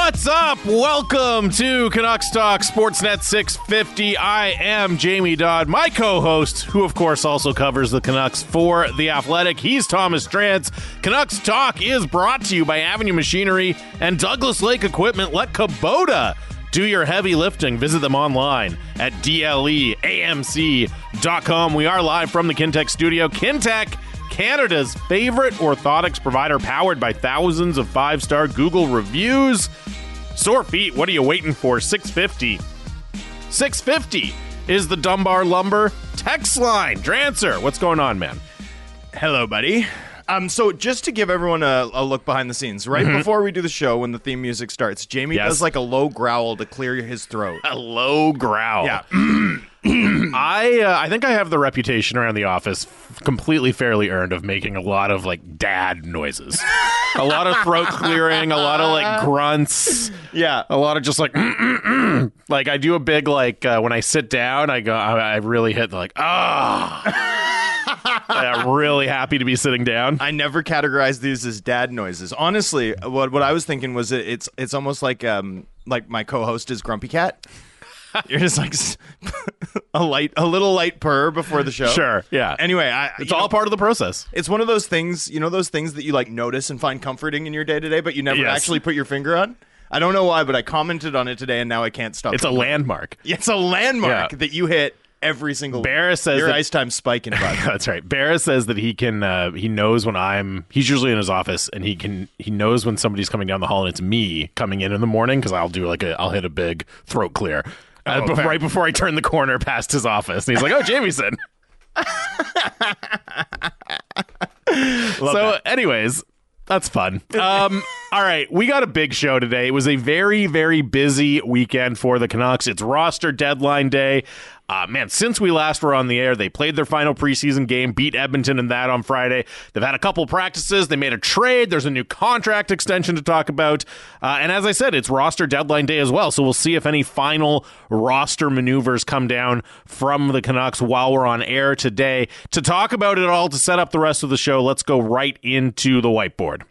What's up? Welcome to Canucks Talk Sportsnet 650. I am Jamie Dodd, my co-host, who of course also covers the Canucks for The Athletic. He's Thomas Drance. Canucks Talk is brought to you by Avenue Machinery and Douglas Lake Equipment. Let Kubota do your heavy lifting. Visit them online at dleamc.com. We are live from the Kintec studio. Kintec, Canada's favorite orthotics provider, powered by thousands of five-star Google reviews. Sore feet, what are you waiting for? 650. 650 is the Dunbar Lumber text line. Drancer, what's going on, man? Hello, buddy. So just to give everyone a look behind the scenes, right before we do the show, when the theme music starts, Jamie does like a low growl to clear his throat. A low growl. Yeah. I think I have the reputation around the office, completely fairly earned, of making a lot of like dad noises. A lot of throat clearing, a lot of like grunts. Yeah. A lot of just like, like I do a big like when I sit down, I really hit like, I'm really happy to be sitting down. I never categorized these as dad noises. Honestly, what I was thinking was it's almost like my co-host is Grumpy Cat. You're just like a little light purr before the show. Sure, yeah. Anyway, it's all part of the process. It's one of those things, those things that you like notice and find comforting in your day to day, but you never actually put your finger on. I don't know why, but I commented on it today, and now I can't stop. It's a landmark. It's a landmark that you hit every single week. Barra says your ice time spiking. That's right. Barra says that he can. He knows when he's usually in his office, and he knows when somebody's coming down the hall, and it's me coming in the morning, because I'll do I'll hit a big throat clear right before I turn the corner past his office, and he's like, "Oh, Jamieson." Anyways, that's fun. All right, we got a big show today. It was a very, very busy weekend for the Canucks. It's roster deadline day. Man, since we last were on the air, they played their final preseason game, beat Edmonton in that on Friday. They've had a couple practices. They made a trade. There's a new contract extension to talk about. And as I said, it's roster deadline day as well. So we'll see if any final roster maneuvers come down from the Canucks while we're on air today. To talk about it all, to set up the rest of the show, let's go right into the whiteboard.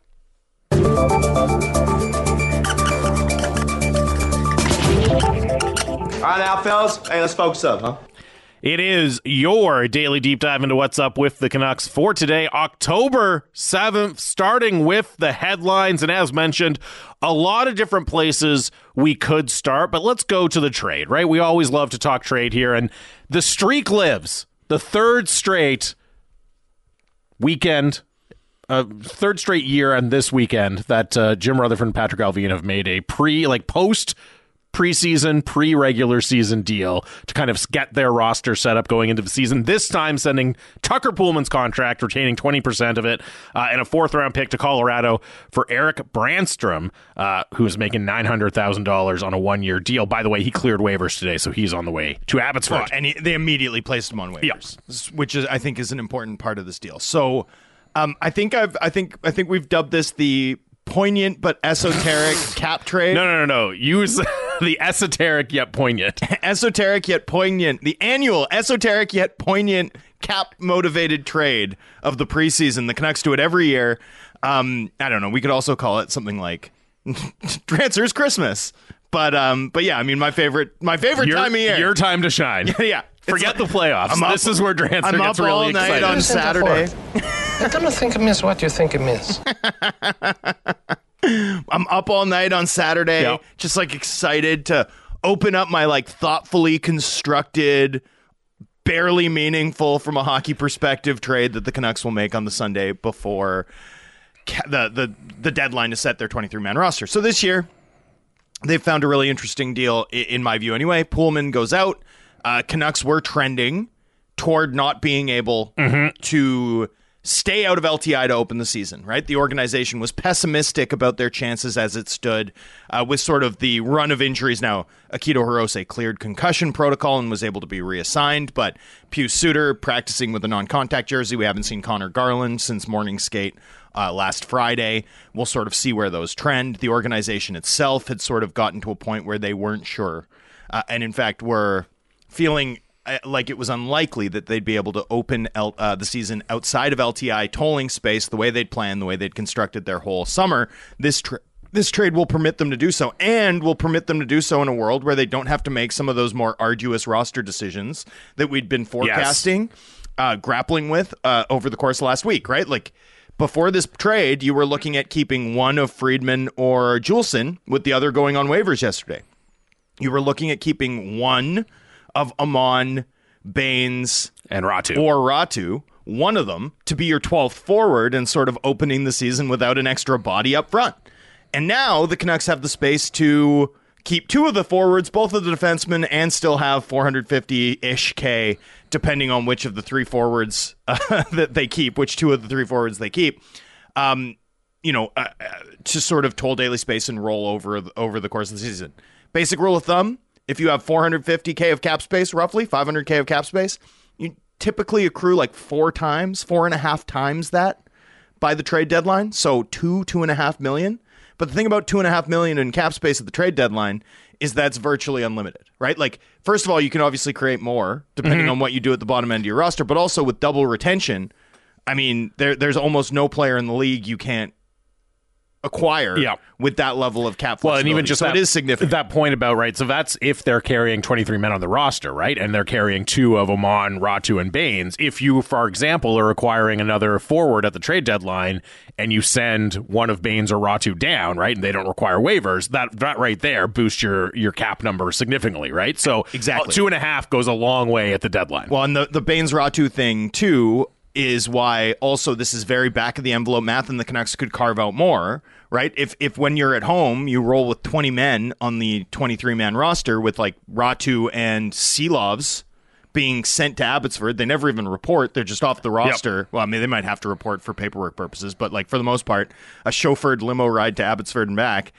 All right, now, fellas. Hey, let's focus up, huh? It is your daily deep dive into what's up with the Canucks for today, October 7th, starting with the headlines. And as mentioned, a lot of different places we could start, but let's go to the trade, right? We always love to talk trade here, and the streak lives. The third straight weekend, third straight year and this weekend that Jim Rutherford and Patrick Allvin have made a post-preseason, pre-regular season deal to kind of get their roster set up going into the season. This time sending Tucker Poolman's contract, retaining 20% of it, and a fourth-round pick to Colorado for Erik Brannstrom, who's making $900,000 on a one-year deal. By the way, he cleared waivers today, so he's on the way to Abbotsford. And they immediately placed him on waivers, which I think is an important part of this deal. So I think we've dubbed this the poignant but esoteric cap trade. No. Use the esoteric yet poignant. Esoteric yet poignant. The annual esoteric yet poignant cap-motivated trade of the preseason. The Canucks do it every year. I don't know. We could also call it something like Drancer's Christmas. But yeah, I mean, my favorite time of year. Your time to shine. Yeah. Forget the playoffs. This is where Drancer gets really excited. I'm up all night on Saturday. I don't think it means what you think it means. I'm up all night on Saturday, just like excited to open up my like thoughtfully constructed, barely meaningful from a hockey perspective trade that the Canucks will make on the Sunday before the deadline to set their 23-man roster. So this year, they've found a really interesting deal, in my view anyway. Poolman goes out. Canucks were trending toward not being able to stay out of LTI to open the season, right? The organization was pessimistic about their chances as it stood with sort of the run of injuries. Now, Akito Hirose cleared concussion protocol and was able to be reassigned, but Pius Suter practicing with a non-contact jersey. We haven't seen Connor Garland since morning skate last Friday. We'll sort of see where those trend. The organization itself had sort of gotten to a point where they weren't sure, and in fact were feeling like it was unlikely that they'd be able to open the season outside of LTI tolling space the way they'd planned, the way they'd constructed their whole summer. This this trade will permit them to do so, and will permit them to do so in a world where they don't have to make some of those more arduous roster decisions that we'd been forecasting, grappling with over the course of last week, right? Like, before this trade, you were looking at keeping one of Friedman or Juleson, with the other going on waivers yesterday. You were looking at keeping one of Amon, Baines, and Ratu, one of them, to be your 12th forward and sort of opening the season without an extra body up front. And now the Canucks have the space to keep two of the forwards, both of the defensemen, and still have 450-ish K, depending on which of the three forwards that they keep, which two of the three forwards they keep, to sort of toll daily space and roll over the course of the season. Basic rule of thumb, if you have 450K of cap space, roughly 500K of cap space, you typically accrue like 4.5 times that by the trade deadline. So $2.5 million. But the thing about $2.5 million in cap space at the trade deadline is that's virtually unlimited, right? Like, first of all, you can obviously create more depending on what you do at the bottom end of your roster, but also with double retention, I mean, there's almost no player in the league you can't acquire with that level of cap flexibility. Well, and even just it is significant. That point about, right, so that's if they're carrying 23 men on the roster, right? And they're carrying two of Amon, Ratu, and Baines. If you, for example, are acquiring another forward at the trade deadline and you send one of Baines or Ratu down, right, and they don't require waivers, that right there boosts your cap number significantly, right? So exactly. 2.5 goes a long way at the deadline. Well, and the Baines-Ratu thing, too, is why also this is very back of the envelope math, and the Canucks could carve out more, right? If when you're at home, you roll with 20 men on the 23-man roster with like Ratu and Silovs being sent to Abbotsford. They never even report. They're just off the roster. Yep. Well, I mean, they might have to report for paperwork purposes, but like for the most part, a chauffeured limo ride to Abbotsford and back.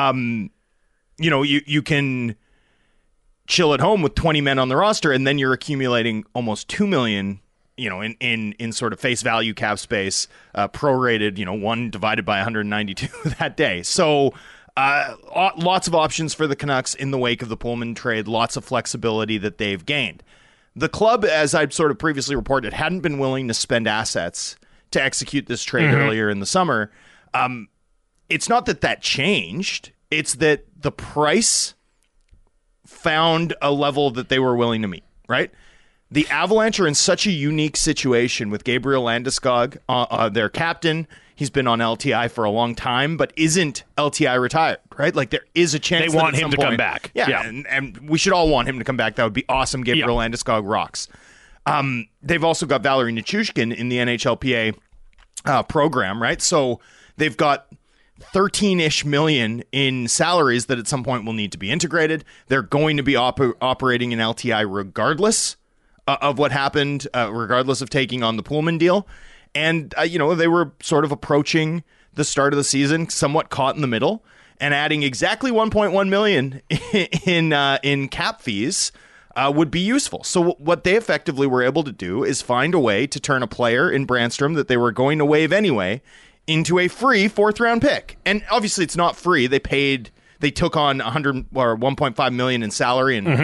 You can chill at home with 20 men on the roster, and then you're accumulating almost $2 million in sort of face value cap space, prorated, 1 divided by 192 that day. So lots of options for the Canucks in the wake of the Pullman trade, lots of flexibility that they've gained. The club, as I'd sort of previously reported, hadn't been willing to spend assets to execute this trade earlier in the summer. It's not that changed. It's that the price found a level that they were willing to meet, right? The Avalanche are in such a unique situation with Gabriel Landeskog, their captain. He's been on LTI for a long time, but isn't LTI retired, right? Like, there is a chance they want him to come back. Yeah. And we should all want him to come back. That would be awesome. Gabriel Landeskog rocks. They've also got Valerie Nichushkin in the NHLPA program, right? So they've got 13-ish million in salaries that at some point will need to be integrated. They're going to be operating in LTI regardless of what happened, regardless of taking on the Pullman deal. And, they were sort of approaching the start of the season, somewhat caught in the middle, and adding exactly $1.1 million in cap fees would be useful. So what they effectively were able to do is find a way to turn a player in Brandstrom that they were going to waive anyway into a free 4th-round pick. And obviously it's not free. They took on $1.5 million in salary and,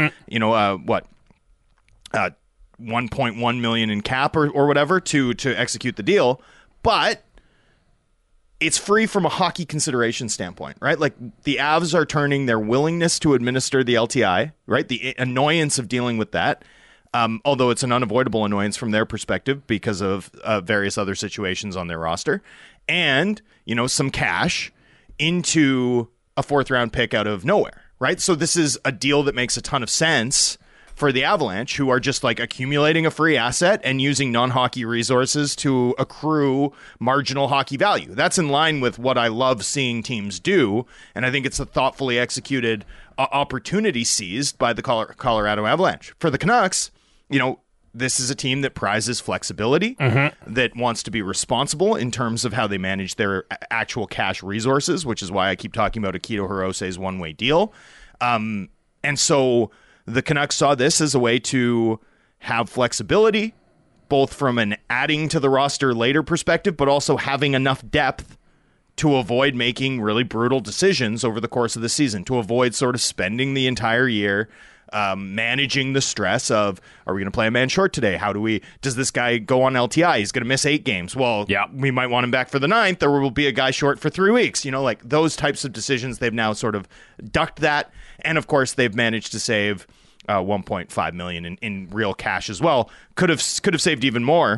1.1 million in cap or whatever to execute the deal, but it's free from a hockey consideration standpoint, right? Like, the Avs are turning their willingness to administer the LTI, right? The annoyance of dealing with that, although it's an unavoidable annoyance from their perspective because of various other situations on their roster, and some cash into a 4th-round pick out of nowhere, right? So this is a deal that makes a ton of sense for the Avalanche, who are just like accumulating a free asset and using non-hockey resources to accrue marginal hockey value. That's in line with what I love seeing teams do, and I think it's a thoughtfully executed opportunity seized by the Colorado Avalanche. For the Canucks, this is a team that prizes flexibility, that wants to be responsible in terms of how they manage their actual cash resources, which is why I keep talking about Akito Hirose's one-way deal. And so the Canucks saw this as a way to have flexibility, both from an adding to the roster later perspective, but also having enough depth to avoid making really brutal decisions over the course of the season, to avoid sort of spending the entire year managing the stress of, are we going to play a man short today? Does this guy go on LTI? He's going to miss 8 games. Well, we might want him back for the 9th. There will be a guy short for 3 weeks. Like those types of decisions, they've now sort of ducked that. And of course, they've managed to save $1.5 million in real cash as well. Could have saved even more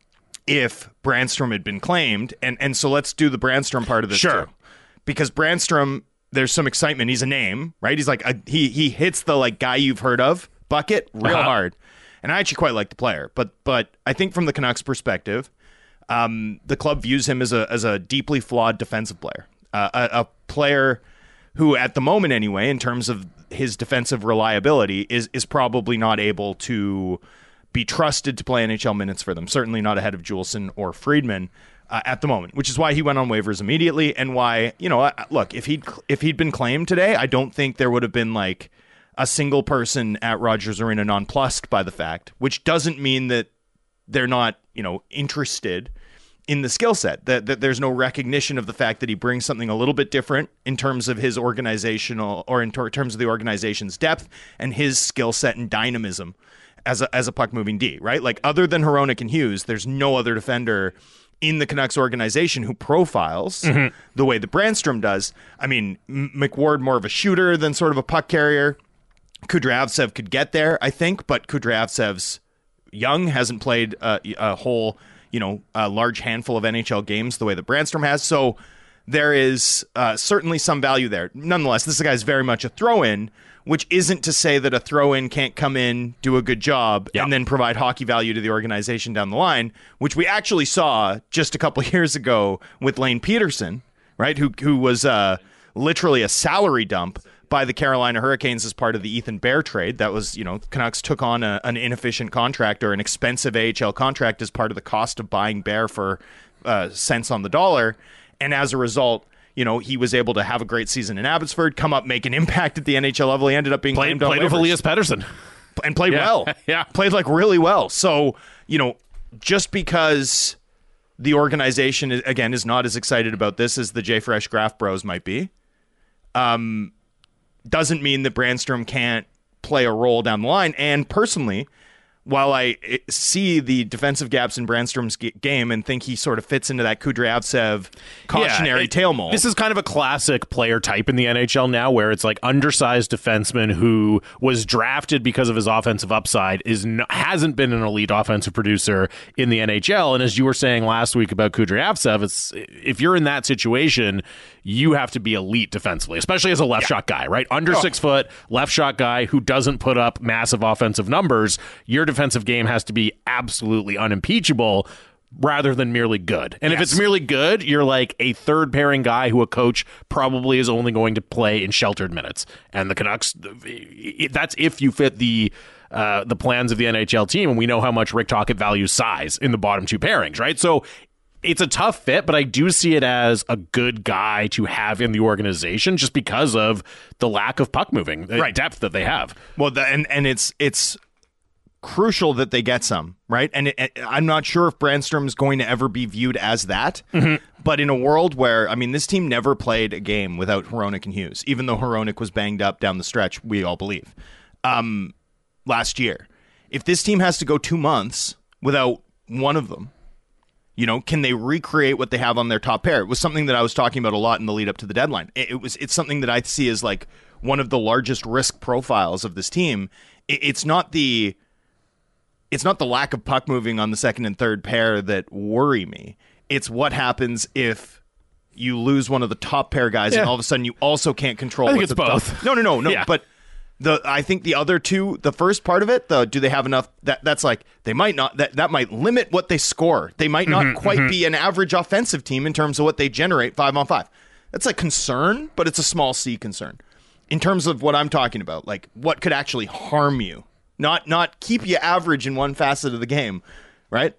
if Brannstrom had been claimed. And so let's do the Brannstrom part of this too. Because Brannstrom, there's some excitement. He's a name, right? He's like he hits the like guy you've heard of bucket real hard, and I actually quite like the player. But I think from the Canucks' perspective, the club views him as a deeply flawed defensive player, a player who, at the moment anyway, in terms of his defensive reliability, is probably not able to be trusted to play NHL minutes for them. Certainly not ahead of Juleson or Friedman. At the moment, which is why he went on waivers immediately, and why, look, if he'd been claimed today, I don't think there would have been like a single person at Rogers Arena nonplussed by the fact, which doesn't mean that they're not, interested in the skill set, that there's no recognition of the fact that he brings something a little bit different in terms of his organizational, or in terms of the organization's depth and his skill set and dynamism as a puck moving D, right? Like, other than Hronek and Hughes, there's no other defender in the Canucks organization who profiles the way that Brannstrom does. I mean, McWard more of a shooter than sort of a puck carrier. Kudryavtsev could get there, I think, but Kudryavtsev's young, hasn't played a whole, a large handful of NHL games the way that Brannstrom has. So there is certainly some value there. Nonetheless, this guy's very much a throw-in, which isn't to say that a throw-in can't come in, do a good job, and then provide hockey value to the organization down the line, which we actually saw just a couple years ago with Lane Peterson, right, who was literally a salary dump by the Carolina Hurricanes as part of the Ethan Bear trade. That was, Canucks took on an inefficient contract, or an expensive AHL contract, as part of the cost of buying Bear for cents on the dollar, and as a result, he was able to have a great season in Abbotsford, come up, make an impact at the NHL level. He ended up being played with Elias Pettersson and played well. Played like really well. So, just because the organization is not as excited about this as the J Fresh Graph Bros might be, doesn't mean that Brannstrom can't play a role down the line. And personally, while I see the defensive gaps in Brannstrom's game and think he sort of fits into that Kudryavtsev cautionary tale mold. This is kind of a classic player type in the NHL now, where it's like undersized defenseman who was drafted because of his offensive upside, hasn't been an elite offensive producer in the NHL. And as you were saying last week about Kudryavtsev, if you're in that situation, you have to be elite defensively, especially as a left shot guy, right? Under 6 foot, left shot guy who doesn't put up massive offensive numbers. Your defensive game has to be absolutely unimpeachable rather than merely good. And if it's merely good, you're like a third pairing guy who a coach probably is only going to play in sheltered minutes. And the Canucks, that's if you fit the plans of the NHL team. And we know how much Rick Tocchet values size in the bottom 2 pairings, right? So it's a tough fit, but I do see it as a good guy to have in the organization just because of the lack of puck moving, depth that they have. Well, and it's crucial that they get some, right? And I'm not sure if Brannstrom's going to ever be viewed as that, but in a world where, I mean, this team never played a game without Hronek and Hughes, even though Hronek was banged up down the stretch, we all believe, last year. If this team has to go 2 months without one of them, can they recreate what they have on their top pair? It was something that I was talking about a lot in the lead up to the deadline. It's something that I see as like one of the largest risk profiles of this team. It's not the lack of puck moving on the second and third pair that worry me. It's what happens if you lose one of the top pair guys and all of a sudden you also can't control. I think it's both. No. Yeah. But I think the other two, the first part of it, do they have enough? That's like, they might not, that might limit what they score. They might not quite be an average offensive team in terms of what they generate 5-on-5. That's a concern, but it's a small c concern. In terms of what I'm talking about, like what could actually harm you, not keep you average in one facet of the game, right?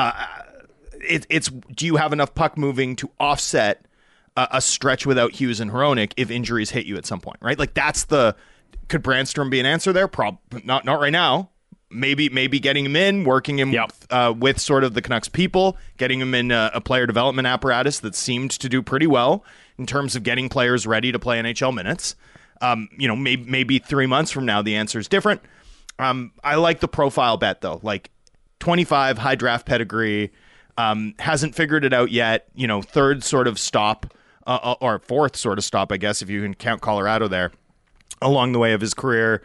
It's do you have enough puck moving to offset a stretch without Hughes and Hronek if injuries hit you at some point, right? Like could Brannstrom be an answer there? Not right now. Maybe getting him in, working him with sort of the Canucks people, getting him in a player development apparatus that seemed to do pretty well in terms of getting players ready to play NHL minutes. Maybe 3 months from now, the answer is different. I like the profile bet, though. Like 25, high draft pedigree, hasn't figured it out yet. Third sort of stop, or fourth sort of stop, I guess, if you can count Colorado there, along the way of his career.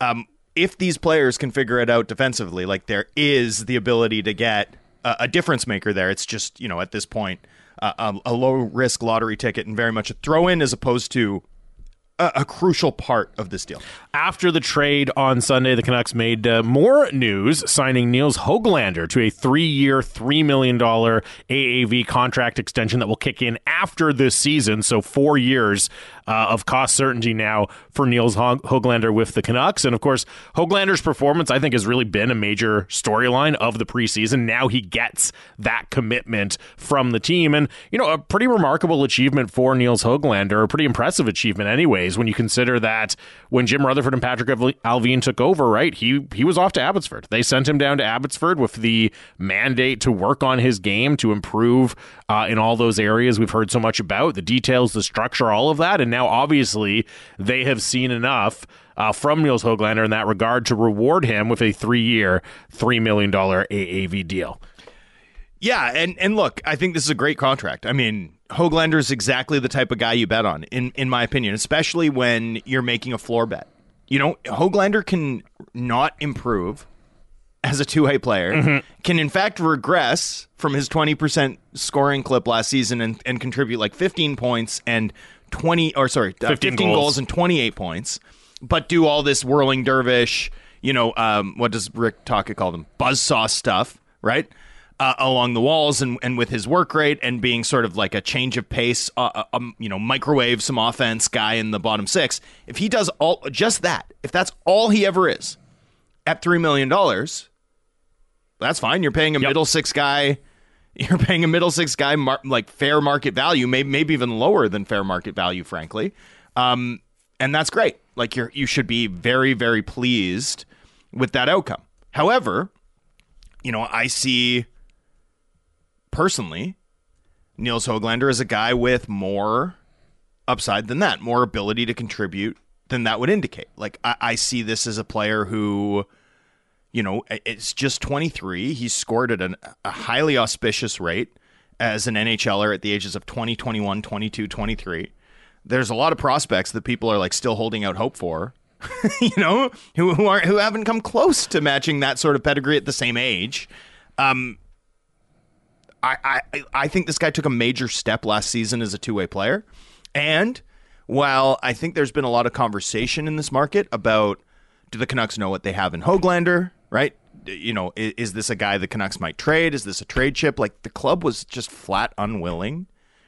If these players can figure it out defensively, like there is the ability to get a difference maker there. It's just, at this point, a low-risk lottery ticket and very much a throw-in as opposed to a crucial part of this deal. After the trade on Sunday, the Canucks made more news, signing Nils Höglander to a 3-year, $3 million AAV contract extension that will kick in after this season. So 4 years of cost certainty now for Nils Höglander with the Canucks. And of course, Höglander's performance, I think, has really been a major storyline of the preseason. Now he gets that commitment from the team. And, a pretty remarkable achievement for Nils Höglander, a pretty impressive achievement anyways, when you consider that when Jim Rutherford and Patrick Allvin took over, right, he was off to Abbotsford. They sent him down to Abbotsford with the mandate to work on his game, to improve in all those areas we've heard so much about, the details, the structure, all of that. And now, obviously, they have seen enough from Nils Höglander in that regard to reward him with a 3-year, $3 million AAV deal. Yeah, and look, I think this is a great contract. I mean, Höglander is exactly the type of guy you bet on, in my opinion, especially when you're making a floor bet. Höglander can not improve as a two-way player, can in fact regress from his 20% scoring clip last season and contribute like 15 points and 15 goals and 28 points, but do all this whirling dervish, what does Rick Tocchet call them? Buzzsaw stuff, right? Along the walls and with his work rate and being sort of like a change of pace, microwave some offense guy in the bottom six. If he does just that, if that's all he ever is at $3 million, that's fine. You're paying a middle six guy. You're paying a middle six guy like fair market value, maybe even lower than fair market value, frankly. And that's great. Like you should be very, very pleased with that outcome. However, I see personally Nils Höglander as a guy with more upside than that, more ability to contribute than that would indicate. Like I see this as a player who, it's just 23. He's scored at a highly auspicious rate as an NHLer at the ages of 20, 21, 22, 23. There's a lot of prospects that people are like still holding out hope for, who haven't come close to matching that sort of pedigree at the same age. I think this guy took a major step last season as a two-way player. And while I think there's been a lot of conversation in this market about, do the Canucks know what they have in Höglander, right? Is this a guy the Canucks might trade? Is this a trade chip? Like, the club was just flat unwilling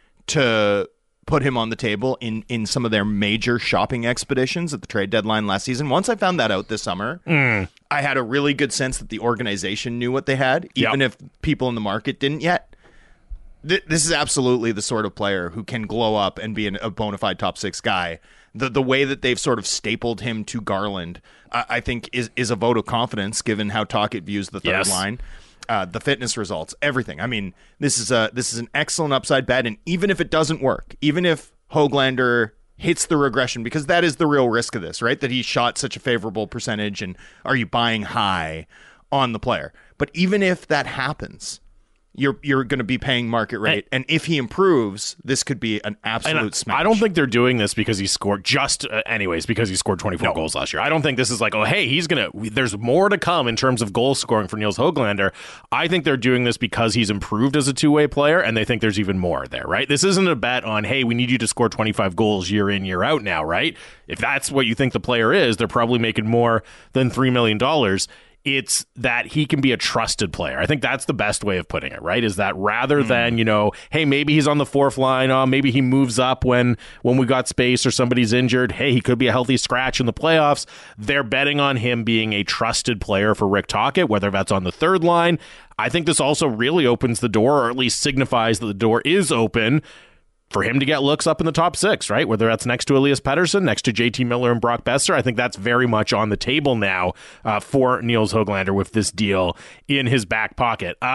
to put him on the table in some of their major shopping expeditions at the trade deadline last season. Once I found that out this summer, I had a really good sense that the organization knew what they had, even if people in the market didn't yet. This is absolutely the sort of player who can glow up and be a bona fide top six guy. The way that they've sort of stapled him to Garland, I think, is a vote of confidence, given how Tocchet views the third line. The fitness results, everything. I mean, this is an excellent upside bet, and even if it doesn't work, even if Höglander hits the regression, because that is the real risk of this, right? That he shot such a favorable percentage, and are you buying high on the player? But even if that happens, you're going to be paying market rate, and if he improves, this could be an absolute smash. I don't think they're doing this because he scored because he scored 24 goals last year. I don't think this is like, oh, hey, there's more to come in terms of goal scoring for Nils Höglander. I think they're doing this because he's improved as a two-way player, and they think there's even more there, right? This isn't a bet on, hey, we need you to score 25 goals year in, year out now, right? If that's what you think the player is, they're probably making more than $3 million. It's that he can be a trusted player. I think that's the best way of putting it, right? Is that rather than, hey, maybe he's on the fourth line, maybe he moves up when we got space or somebody's injured. Hey, he could be a healthy scratch in the playoffs. They're betting on him being a trusted player for Rick Tocchet, whether that's on the third line. I think this also really opens the door, or at least signifies that the door is open for him to get looks up in the top six, right? Whether that's next to Elias Pettersson, next to JT Miller and Brock Besser. I think that's very much on the table now for Nils Höglander with this deal in his back pocket.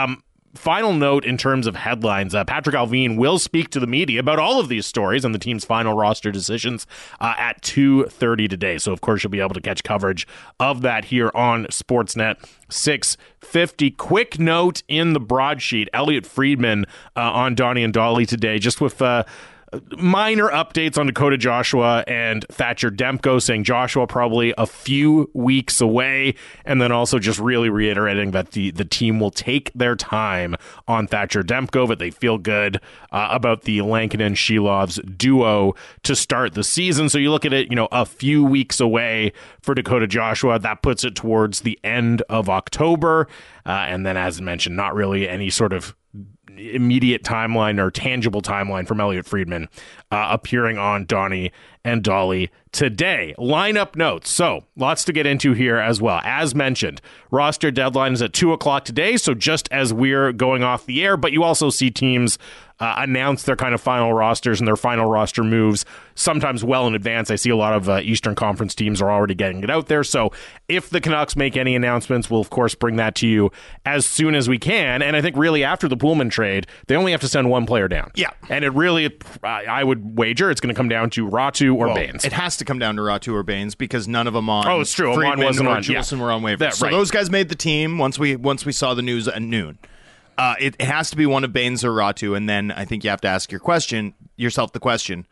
final note in terms of headlines, Patrick Allvin will speak to the media about all of these stories and the team's final roster decisions at 2:30 today. So, of course, you'll be able to catch coverage of that here on Sportsnet 650. Quick note in the broadsheet, Elliot Friedman on Donnie and Dolly today, just with minor updates on Dakota Joshua and Thatcher Demko, saying Joshua probably a few weeks away, and then also just really reiterating that the team will take their time on Thatcher Demko, but they feel good about the Lankinen Shilovs duo to start the season. So you look at it, a few weeks away for Dakota Joshua. That puts it towards the end of October, and then, as mentioned, not really any sort of immediate timeline or tangible timeline from Elliot Friedman appearing on Donnie and Dolly today. Lineup notes. So lots to get into here as well. As mentioned, roster deadline is at 2:00 today. So just as we're going off the air, but you also see teams announce their kind of final rosters and their final roster moves sometimes well in advance. I see a lot of Eastern Conference teams are already getting it out there. So if the Canucks make any announcements, we'll of course bring that to you as soon as we can. And I think really after the Pullman trade, they only have to send one player down. Yeah. And it really, I would wager it's going to come down to Ratu or Baines. It has to come down to Ratu or Baines because none of them on. Oh, it's true. Friedman wasn't or on. Juleson were on waivers. Right. Those guys made the team once we saw the news at noon. It has to be one of Baines or Ratu, and then I think you have to ask yourself the question: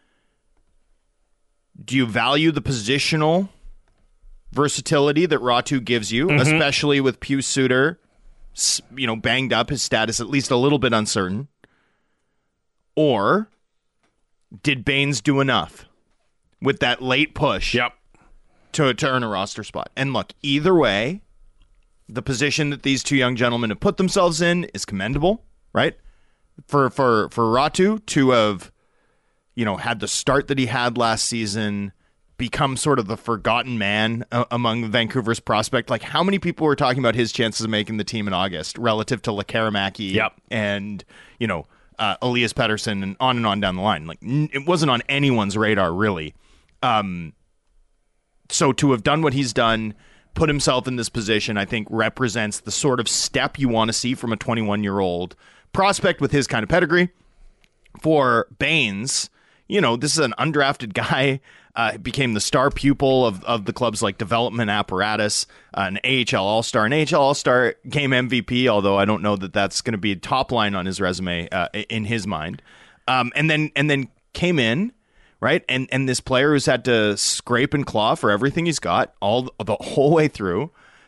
do you value the positional versatility that Ratu gives you, especially with Pius Suter, banged up, his status at least a little bit uncertain, or did Baines do enough with that late push? Yep. To earn a roster spot? And look, either way, the position that these two young gentlemen have put themselves in is commendable, right? For Ratu to have, had the start that he had last season, become sort of the forgotten man among Vancouver's prospect. Like, how many people were talking about his chances of making the team in August relative to Lekaramäki and, Elias Pettersson and on down the line? Like, it wasn't on anyone's radar, really. So to have done what he's done, put himself in this position, I think represents the sort of step you want to see from a 21-year-old prospect with his kind of pedigree. For Baines, this is an undrafted guy, became the star pupil of the club's development apparatus, an AHL All-Star, game MVP, although I don't know that that's going to be top line on his resume in his mind. And then came in, right? And this player who's had to scrape and claw for everything he's got the whole way through,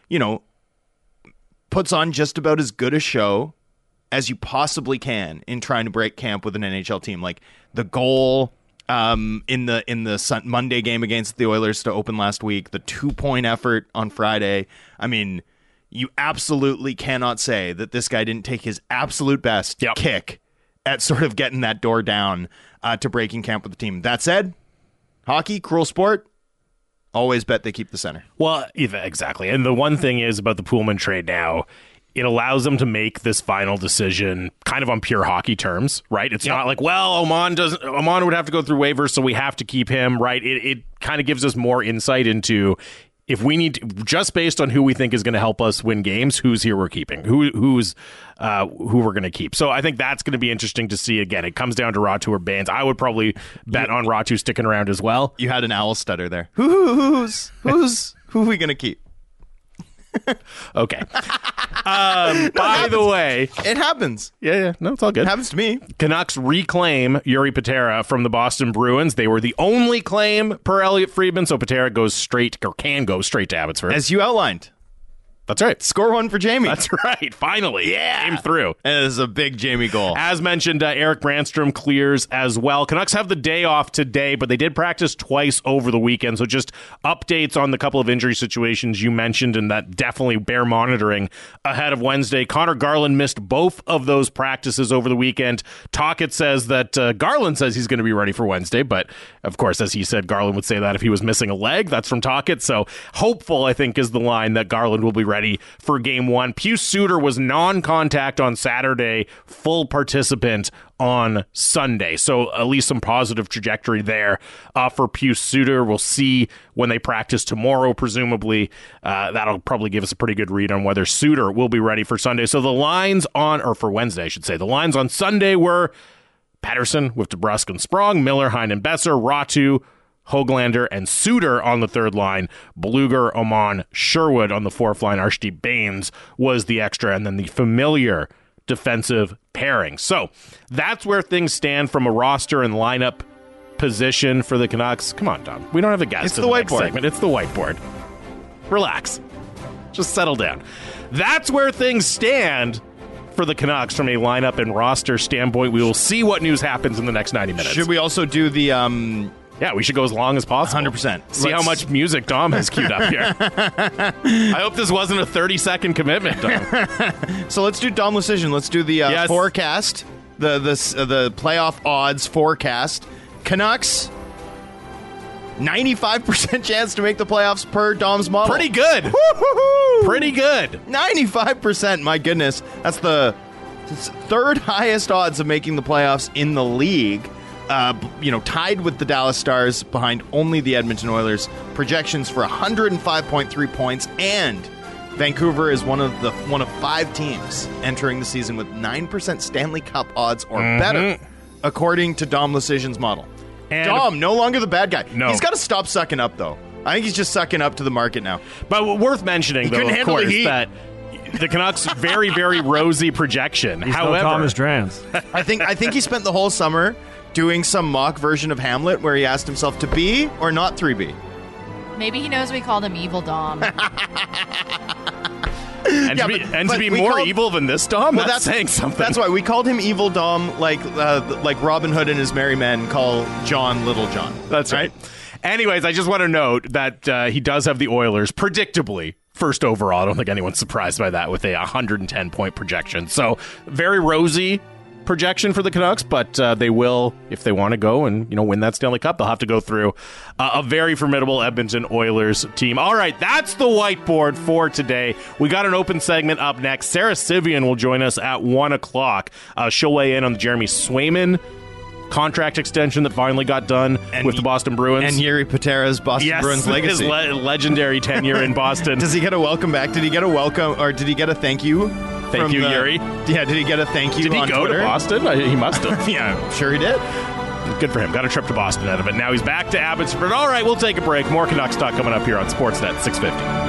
puts on just about as good a show as you possibly can in trying to break camp with an NHL team. Like the goal in the Monday game against the Oilers to open last week, the 2-point effort on Friday. I mean, you absolutely cannot say that this guy didn't take his absolute best kick at sort of getting that door down to breaking camp with the team. That said, hockey, cruel sport, always bet they keep the center. Well, exactly. And the one thing is about the Pullman trade now, it allows them to make this final decision kind of on pure hockey terms, right? It's not like, well, Oman would have to go through waivers, so we have to keep him, right? It kind of gives us more insight into if we need to, just based on who we think is going to help us win games, who's here we're keeping, who we're going to keep. So I think that's going to be interesting to see. Again, it comes down to Ratu or Baines. I would probably bet on Ratu sticking around as well. You had an owl stutter there. Who are we going to keep? Okay. By the way, it happens. Yeah. No, it's all good. It happens to me. Canucks reclaim Yuri Patera from the Boston Bruins. They were the only claim per Elliot Friedman, so Patera can go straight to Abbotsford. As you outlined. That's right. Score one for Jamie. That's right. Finally. Yeah. Came through. And it is a big Jamie goal. As mentioned, Eric Brandstrom clears as well. Canucks have the day off today, but they did practice twice over the weekend. So just updates on the couple of injury situations you mentioned, and that definitely bear monitoring ahead of Wednesday. Connor Garland missed both of those practices over the weekend. Tocchet says that Garland says he's going to be ready for Wednesday, but of course, as he said, Garland would say that if he was missing a leg. That's from Tocchet. So hopeful, I think, is the line that Garland will be ready ready for Game 1. Pius Suter was non-contact on Saturday, full participant on Sunday. So at least some positive trajectory there for Pius Suter. We'll see when they practice tomorrow, presumably. That'll probably give us a pretty good read on whether Suter will be ready for Sunday. So the lines for Wednesday, I should say. The lines on Sunday were Pettersson with DeBrusk and Sprong, Miller, Heinen, Besser, Ratu, Höglander, and Suter on the third line. Blueger, Oman, Sherwood on the fourth line. Archie Baines was the extra, and then the familiar defensive pairing. So that's where things stand from a roster and lineup position for the Canucks. Come on, Dom. We don't have a guest. It's in the next whiteboard. segment. It's the whiteboard. Relax. Just settle down. That's where things stand for the Canucks from a lineup and roster standpoint. We will see what news happens in the next 90 minutes. Should we also do the... Yeah, we should go as long as possible. 100%. See how much music Dom has queued up here. I hope this wasn't a 30-second commitment, Dom. So let's do Dom Decision. Let's do the forecast, the playoff odds forecast. Canucks, 95% chance to make the playoffs per Dom's model. Pretty good. Woo-hoo-hoo! Pretty good. 95%. My goodness. That's the third highest odds of making the playoffs in the league. Tied with the Dallas Stars, behind only the Edmonton Oilers. Projections for 105.3 points, and Vancouver is one of 5 teams entering the season with 9% Stanley Cup odds or better, according to Dom Decision's model. And Dom, no longer the bad guy. No. He's got to stop sucking up, though. I think he's just sucking up to the market now. But worth mentioning, though, couldn't of handle the course, heat. that the Canucks' very, very rosy projection. He's However, no Thomas Drance. I think he spent the whole summer doing some mock version of Hamlet where he asked himself to be or not 3B. Maybe he knows we called him Evil Dom. and Yeah, to be we more called- evil than this, Dom, Well, that's saying something. That's why we called him Evil Dom, like Robin Hood and his merry men call John Little John. That's right. Anyways, I just want to note that he does have the Oilers, predictably, first overall. I don't think anyone's surprised by that with a 110-point projection. So very rosy projection for the Canucks, but they will, if they want to go and win that Stanley Cup, they'll have to go through a very formidable Edmonton Oilers team. All right, that's the whiteboard for today. We got an open segment up next. Sarah Sivian will join us at 1 o'clock. She'll weigh in on the Jeremy Swayman contract extension that finally got done with the Boston Bruins. And Yuri Patera's Boston Bruins legacy. His legendary tenure in Boston. Does he get a welcome back? Did he get a welcome, or did he get a thank you? Thank you, Yuri. Yeah, did he get a thank you Did he on go Twitter? to Boston? He must have. Yeah, I'm sure he did. Good for him. Got a trip to Boston out of it. Now he's back to Abbotsford. All right, we'll take a break. More Canucks talk coming up here on Sportsnet 650.